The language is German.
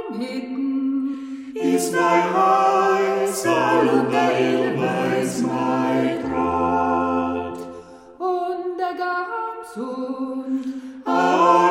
mitten, Israel heißt, und der Edelweiß mein Gott. und der Gamsund,